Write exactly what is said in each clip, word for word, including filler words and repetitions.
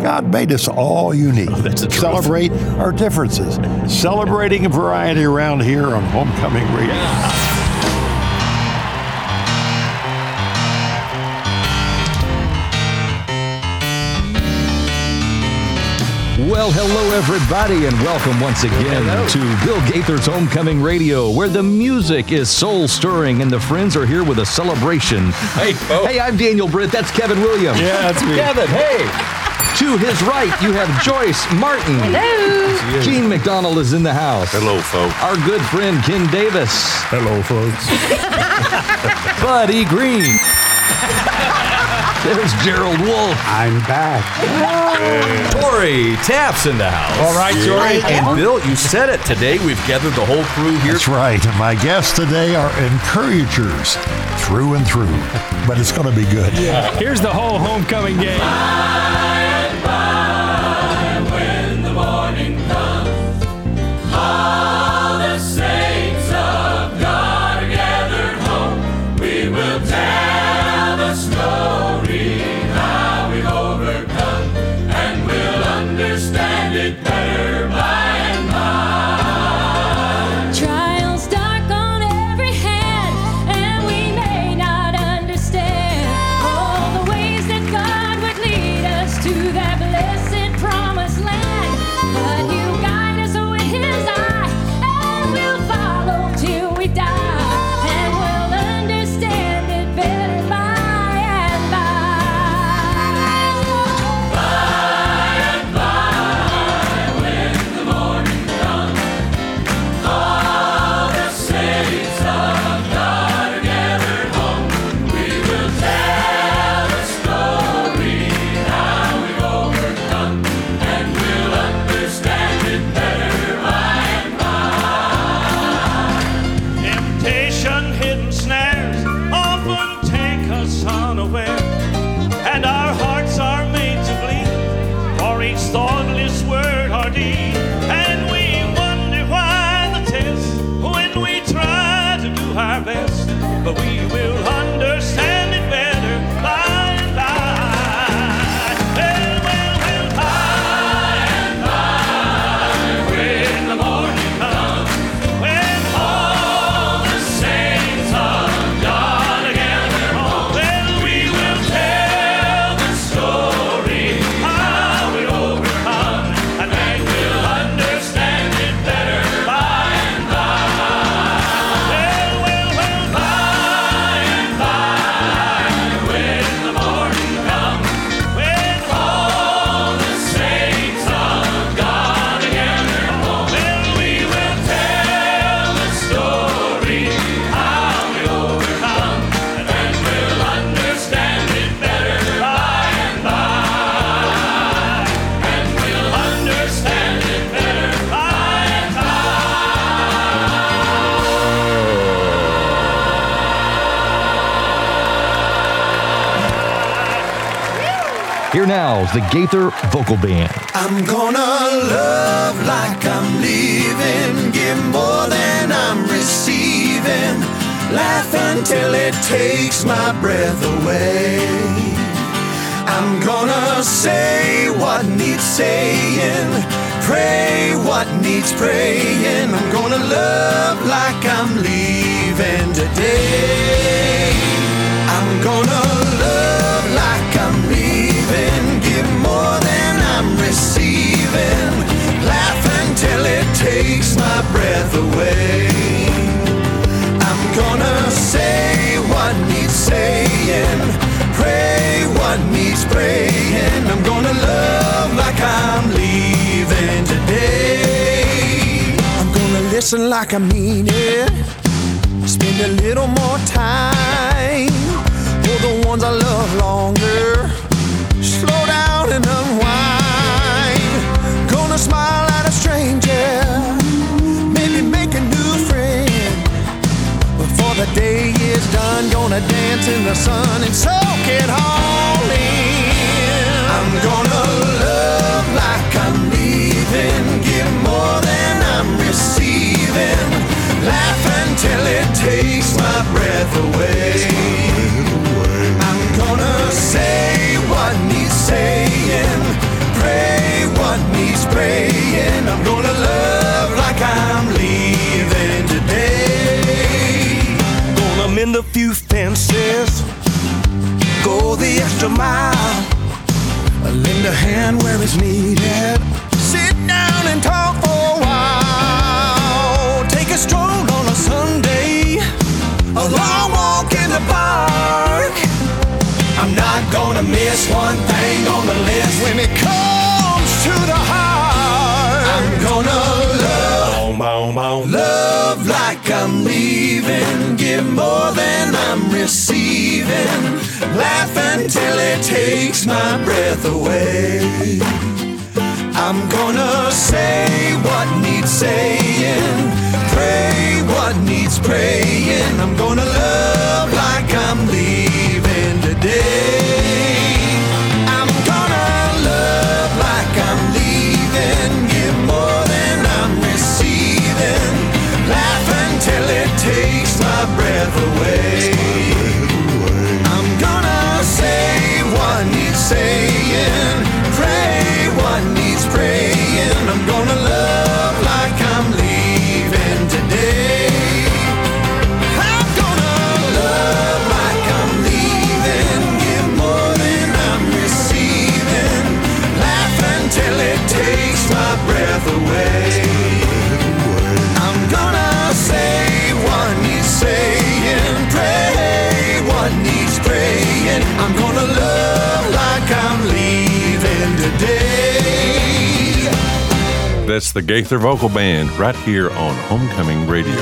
God made us all unique. Oh, that's the truth. Celebrate our differences. Celebrating variety around here on Homecoming Radio. Yeah. Well, hello, everybody, and welcome once again hello. to Bill Gaither's Homecoming Radio, where the music is soul-stirring and the friends are here with a celebration. Hey, oh. hey, I'm Daniel Britt. That's Kevin Williams. Yeah, that's me. Kevin, hey. To his right, you have Joyce Martin. Hello. Gene McDonald is in the house. Hello, folks. Our good friend Ken Davis. Hello, folks. Buddy Green. There's Gerald Wolf. I'm back. Tori Taft's in the house. All right, Tori. And Bill, you said it. Today we've gathered the whole crew here. That's right. My guests today are encouragers through and through, but it's going to be good. Yeah. Here's the whole homecoming game. By and by, when the morning comes, all the saints of God are gathered home. We will tell the story how we've overcome, and we'll understand it better by and by. Trials dark on every hand, and we may not understand all the ways that God would lead us to that blessed promised land. But He'll guide us with His eye, and we'll follow till we die, and we'll understand it better by and by. By and by, when the morning comes, all the saints of God are gathered home. We will tell the story how we've overcome, and we'll understand it better by and by. Temptation, hidden snares often take us unaware, and our hearts are made to bleed for each thoughtless word or deed. And we wonder why the test when we try to do our best, but we will understand it better by and by. Well, well, well, by and by, when the morning comes, when all the saints of God are gathered home, well, we will tell the story how we overcome, and then we'll understand it better by and by. Well, well, well, by and by, when the morning comes, when all the saints of God are gathered home, well, we will tell the story how we overcome, and then we'll understand it better by and by, and we'll understand it better by and Here now is the Gaither Vocal Band. I'm gonna love like I'm leaving, give more than I'm receiving, laugh until it takes my breath away. I'm gonna say what needs saying, pray what needs praying. I'm gonna love like I'm leaving today. I'm gonna love like I'm leaving, give more than I'm receiving, laugh until it takes my breath away. I'm gonna say what needs saying, pray what needs praying. I'm gonna love like I'm leaving today. I'm gonna listen like I mean it, spend a little more time for the ones I love longer, slow down and unwind. Gonna smile at a stranger, maybe make a new friend. Before the day is done, gonna dance in the sun and soak it all in. I'm gonna love like I'm leaving, give more than I'm receiving, laugh until it takes my breath away. I'm gonna say few fences, go the extra mile, lend a hand where it's needed, sit down and talk for a while, take a stroll on a Sunday, a long walk in the park. I'm not gonna miss one thing on the list when it comes to the heart. I'm gonna love, love like I'm leaving, give more than I'm receiving, laugh until it takes my breath away. I'm gonna say what needs saying, pray what needs praying. I'm gonna love like I'm leaving today. I'm gonna love like I'm leaving, give more than I'm receiving, laugh until it takes my breath away. I'm gonna say what needs saying, pray what needs praying. I'm gonna love like I'm leaving today. I'm gonna love like I'm leaving, give more than I'm receiving, laugh until it takes my breath away. I'm gonna say what needs saying, pray what needs praying. I'm gonna love like I'm leaving today. That's the Gaither Vocal Band right here on Homecoming Radio.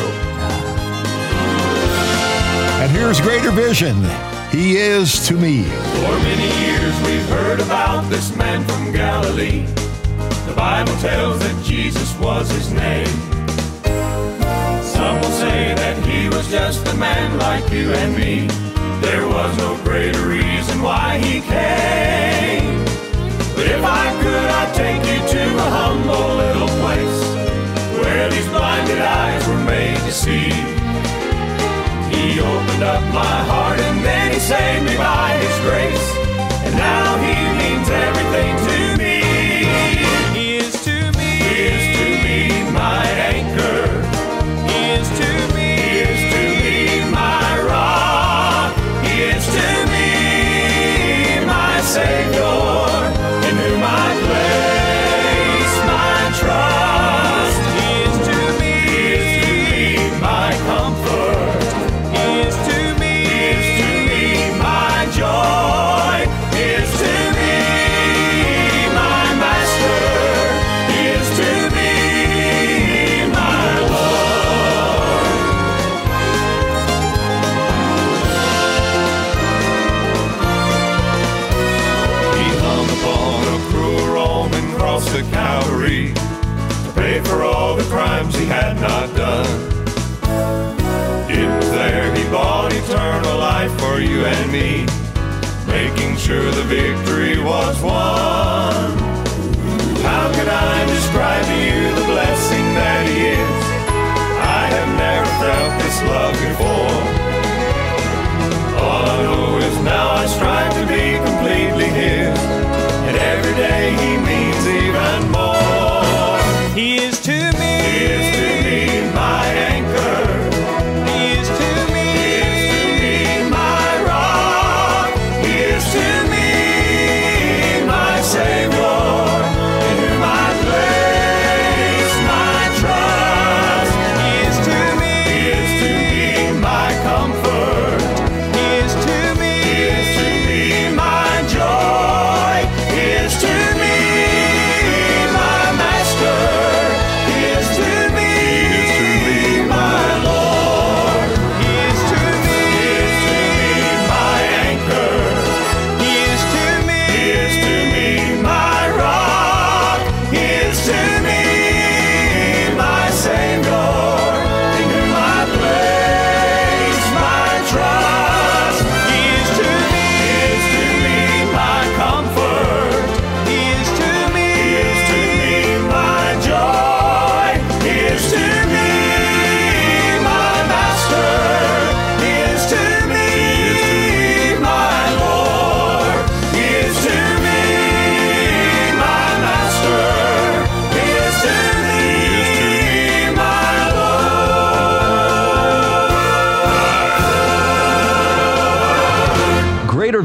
And here's Greater Vision. He is to me. For many years we've heard about this man from Galilee. The Bible tells that Jesus was his name. Some will say that he was just a man like you and me. There was no greater reason why he came. But if I could, I'd take you to a humble little place where these blinded eyes were made to see. He opened up my heart and then he saved me by his grace. And now he means everything to me. He is to me. He is to me my anchor. He is to me. He is to me my rock. He is to me my Savior.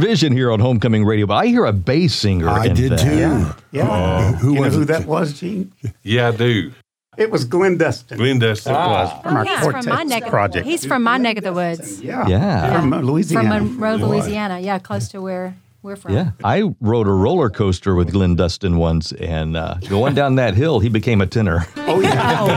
division here on Homecoming Radio, but I hear a bass singer. I in did that. too. Yeah, yeah. Uh, who you was know who it? that was, Gene? Yeah, I do. It was Glenn Dustin. Glenn Dustin. Ah, from our He's from Quartet my neck. project. He's from my neck of the woods. Yeah, Yeah. from uh, Louisiana. From Monroe, Louisiana. Yeah, close to where we're from. Yeah, I rode a roller coaster with Glenn Dustin once, and uh, going down that hill, he became a tenor. Oh yeah. Oh,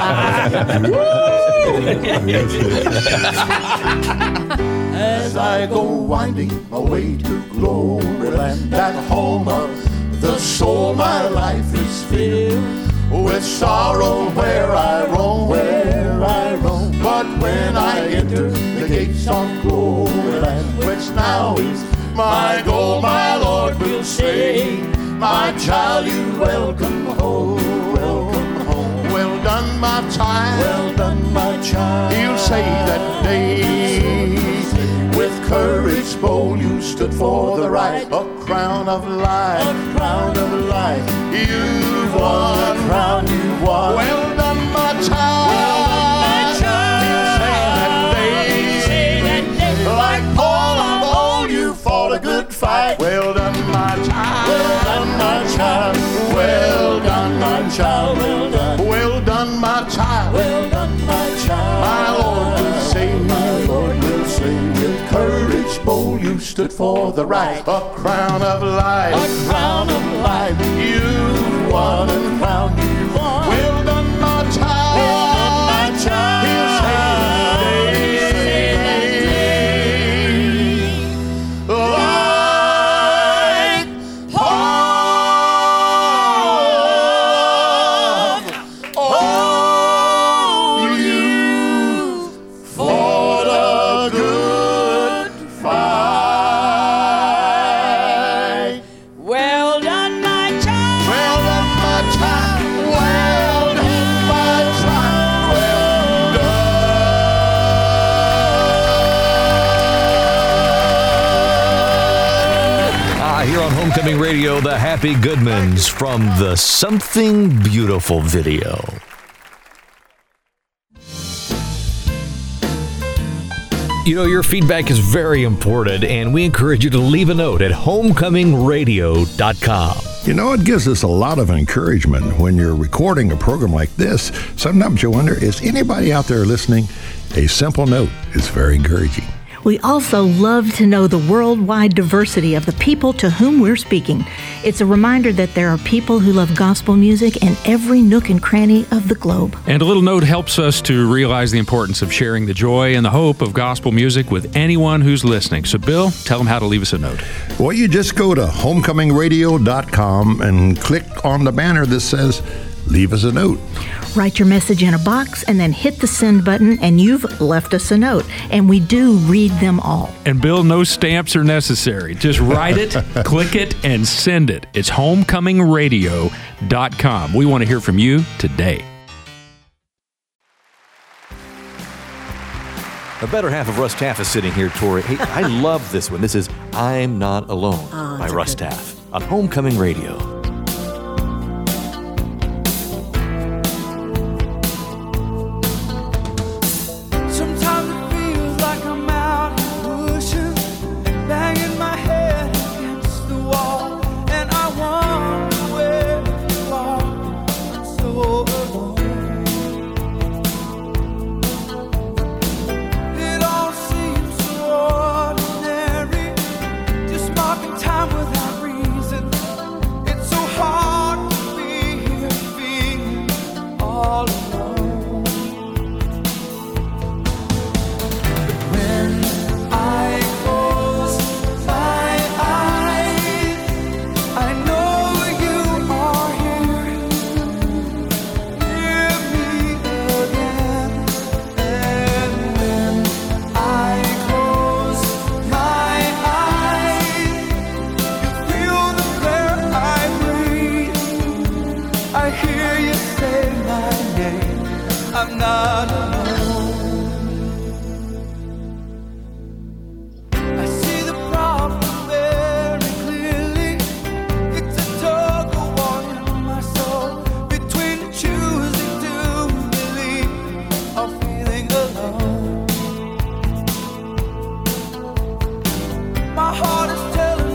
wow. As I go winding my way to glory land, that home of the soul, my life is filled with sorrow where I roam, where I roam. But when I enter the gates of glory land, which now is my goal, my Lord will say, my child, you welcome home, welcome home. Well done, my child, well done, my child. He'll say that day, with courage bold you stood for the right, a crown of life, a crown of life. You've won, a crown you've won. Well done, my child, well done, my child. He'll say that day, like Paul of old, you fought a good fight. Well done, my child, well done, my child. Well done, my child, well done. Well done, my child, well done, my child. My Lord will say, my Lord will say, with courage bold you stood for the right, a crown of life, a crown of life. You won a crown you won. Well done, my child, well done, my child. He'll say that day, like Paul, oh, you fought a good fight. Well done, my child. Well done, my child. Well done, my child. Well done. Ah, here on Homecoming Radio, the Happy Goodmans from the Something Beautiful video. You know, your feedback is very important, and we encourage you to leave a note at homecoming radio dot com. You know, it gives us a lot of encouragement when you're recording a program like this. Sometimes you wonder, is anybody out there listening? A simple note is very encouraging. We also love to know the worldwide diversity of the people to whom we're speaking. It's a reminder that there are people who love gospel music in every nook and cranny of the globe. And a little note helps us to realize the importance of sharing the joy and the hope of gospel music with anyone who's listening. So, Bill, tell them how to leave us a note. Well, you just go to homecoming radio dot com and click on the banner that says, leave us a note. Write your message in a box and then hit the send button, and you've left us a note. And we do read them all. And Bill, no stamps are necessary. Just write it, click it, and send it. It's homecoming radio dot com. We want to hear from you today. The better half of Russ Taff is sitting here, Tori. Hey, I love this one. This is I'm Not Alone Oh, by that's a Russ good Taff on Homecoming Radio. Sometimes it feels like I'm out here pushing, banging my head against the wall, and I wonder where you are. I'm so alone. It all seems so ordinary, just marking time without reason. It's so hard to be here feeling all alone. When I close my eyes, I know you are here. Hear me again. And when I close my eyes, you feel the prayer I breathe. I hear you say my name. I'm not alone. I see the problem very clearly. It's a tug of war in my soul between choosing to believe or feeling alone. My heart is telling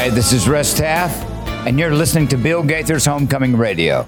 Hi, this is Russ Taff, and you're listening to Bill Gaither's Homecoming Radio.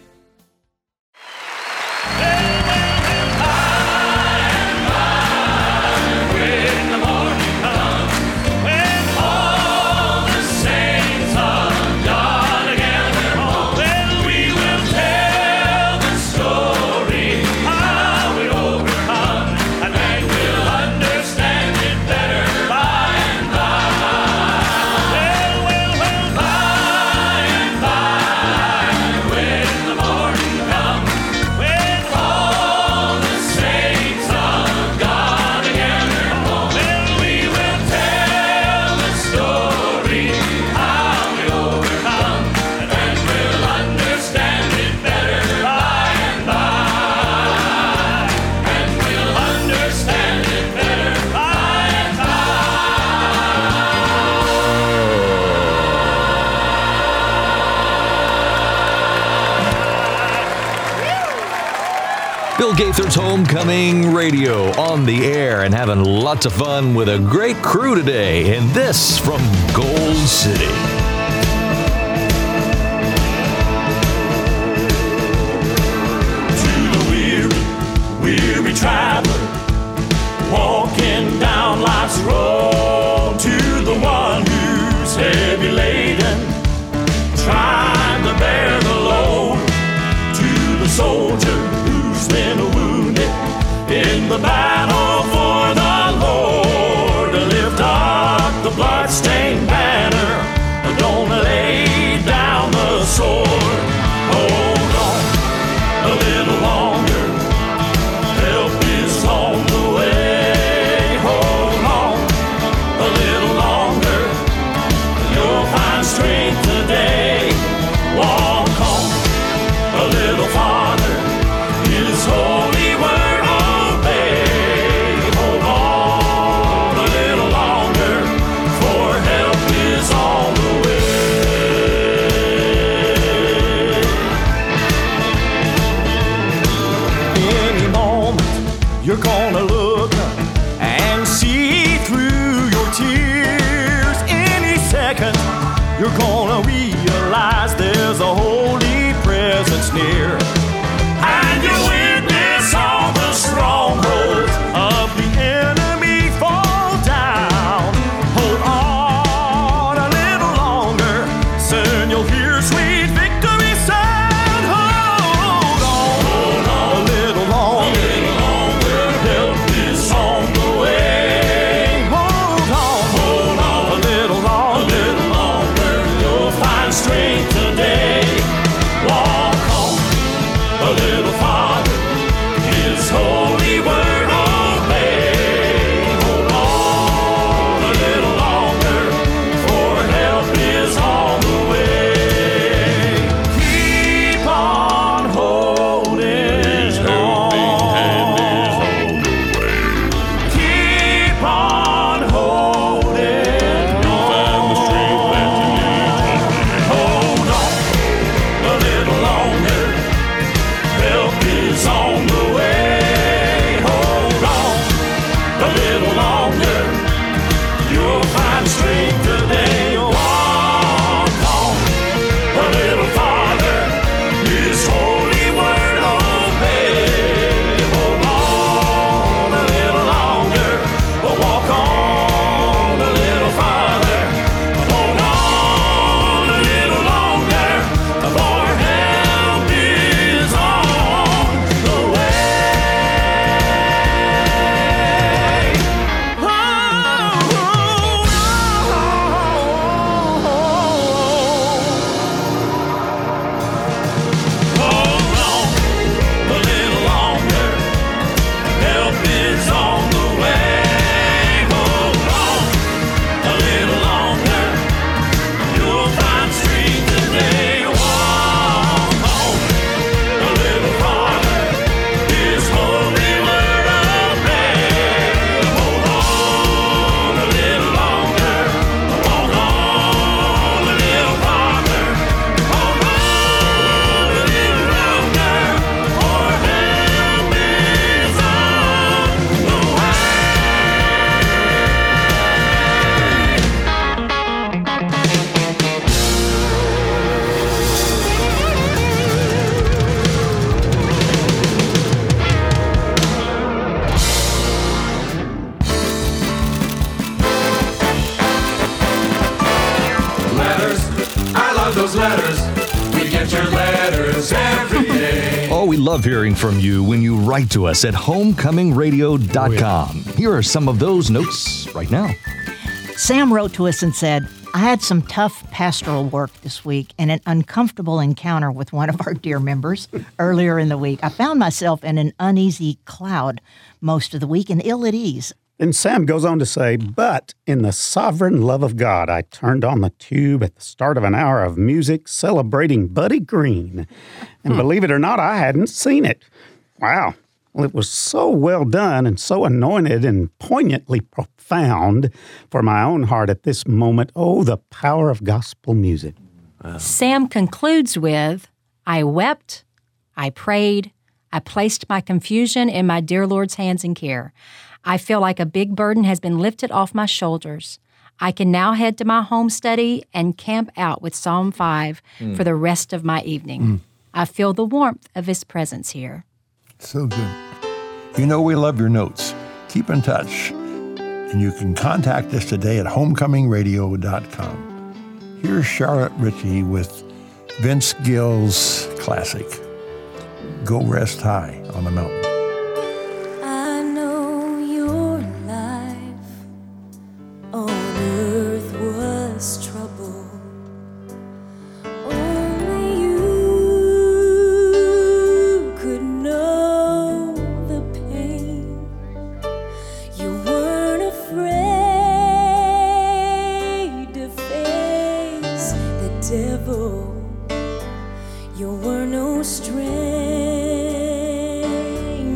Bill Gaither's Homecoming Radio on the air and having lots of fun with a great crew today. And this from Gold City. To the weary, weary traveler, walking down life's road. To the one who's heavy laden, trying to bear the load. To the soldier who's been wounded in the battle for the Lord, to lift up the bloodstained banner, don't lay down the sword. Hold on a little longer, help is on the way. Hold on a little longer, you'll find strength today. Walk on a little farther, His holy word obey. Hold on a little longer, for help is on the way. Any moment you're gonna look and see through your tears. Any second you're gonna realize there's a holy presence near. And you witness all the strongholds of the enemy fall down. Hold on a little longer, soon you'll hear sweet victory sound. Hold on, hold on a little longer, a little longer, help is on the way. Hold on, hold on a little longer, a little longer, you'll find strength today. Walk on love hearing from you when you write to us at homecoming radio dot com. Oh, yeah. Here are some of those notes right now. Sam wrote to us and said, I had some tough pastoral work this week and an uncomfortable encounter with one of our dear members earlier in the week. I found myself in an uneasy cloud most of the week and ill at ease. Then Sam goes on to say, but in the sovereign love of God, I turned on the tube at the start of an hour of music celebrating Buddy Green. And Hmm. believe it or not, I hadn't seen it. Wow. Well, it was so well done and so anointed and poignantly profound for my own heart at this moment. Oh, the power of gospel music. Sam concludes with, I wept, I prayed, I placed my confusion in my dear Lord's hands and care. I feel like a big burden has been lifted off my shoulders. I can now head to my home study and camp out with Psalm five Mm. for the rest of my evening. Mm. I feel the warmth of his presence here. So good. You know we love your notes. Keep in touch. And you can contact us today at homecoming radio dot com. Here's Charlotte Ritchie with Vince Gill's classic, Go Rest High on the Mountain. I know your life on earth was trouble. Only you could know the pain. You weren't afraid to face the devil. You were no stranger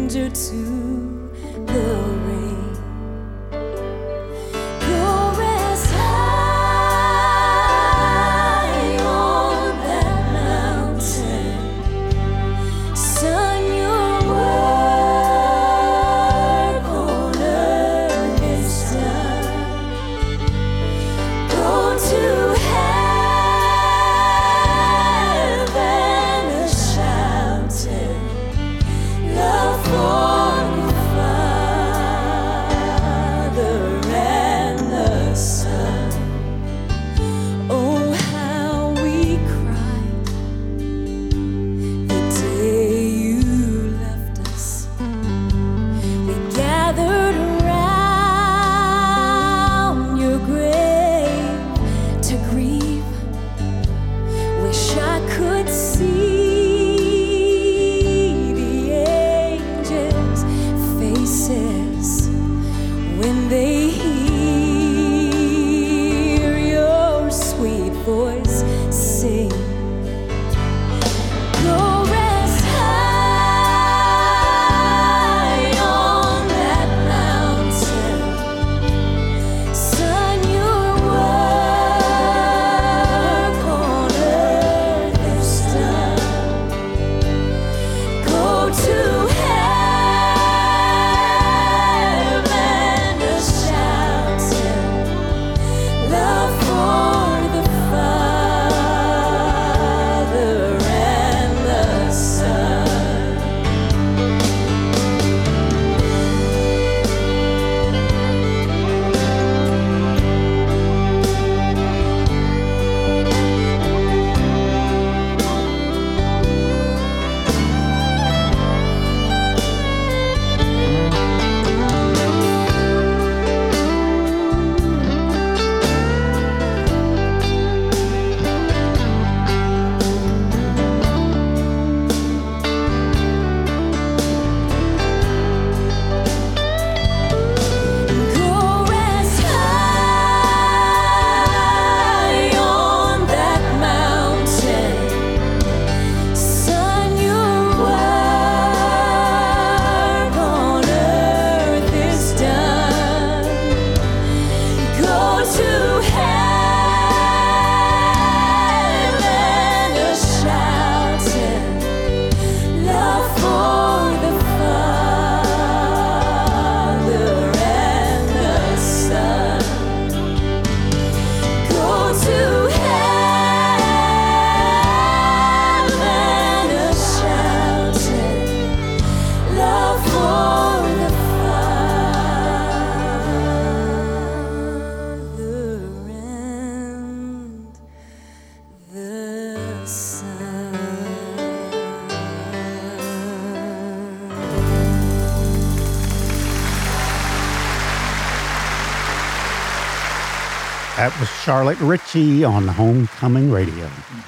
That was Charlotte Ritchie on Homecoming Radio.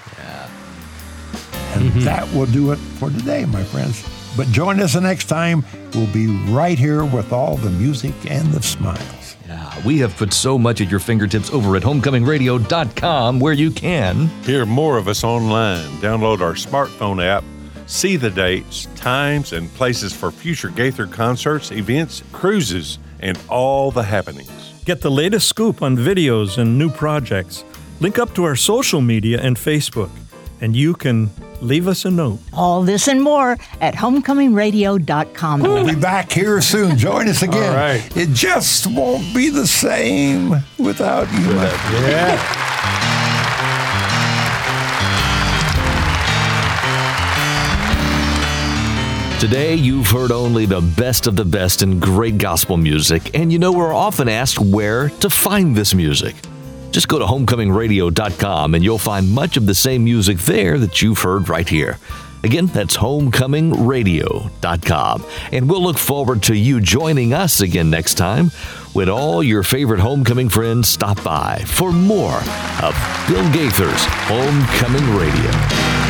And that will do it for today, my friends. But join us the next time. We'll be right here with all the music and the smiles. Yeah, we have put so much at your fingertips over at homecoming radio dot com, where you can hear more of us online. Download our smartphone app. See the dates, times, and places for future Gaither concerts, events, cruises, and all the happenings. Get the latest scoop on videos and new projects. Link up to our social media and Facebook, and you can leave us a note. All this and more at homecoming radio dot com. We'll be back here soon. Join us again. All right. It just won't be the same without you, my friend. Yeah. Today, you've heard only the best of the best in great gospel music, and you know we're often asked where to find this music. Just go to homecoming radio dot com and you'll find much of the same music there that you've heard right here. Again, that's homecoming radio dot com. And we'll look forward to you joining us again next time when all your favorite homecoming friends stop by for more of Bill Gaither's Homecoming Radio.